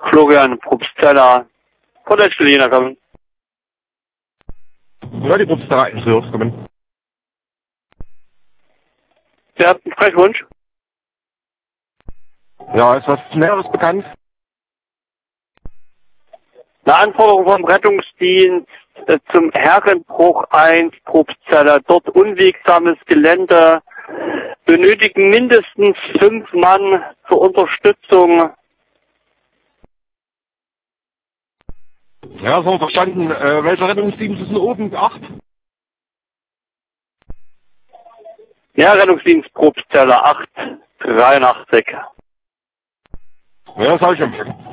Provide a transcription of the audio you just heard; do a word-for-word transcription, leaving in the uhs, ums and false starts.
Florian Probstzeller. College Berliner kommen. Ja, die Probstzeller eins kommen. Sie habt einen Sprechwunsch? Ja, ist was Näheres bekannt? Eine Anforderung vom Rettungsdienst äh, zum Herrenbruch eins Probstzeller. Dort unwegsames Gelände. Benötigen mindestens fünf Mann zur Unterstützung. Ja, so verstanden. Äh, welcher Rettungsdienst ist denn oben? Acht? Ja, Rettungsdienst Probstzeller acht dreiundachtzig. Ja, das habe ich empfangen.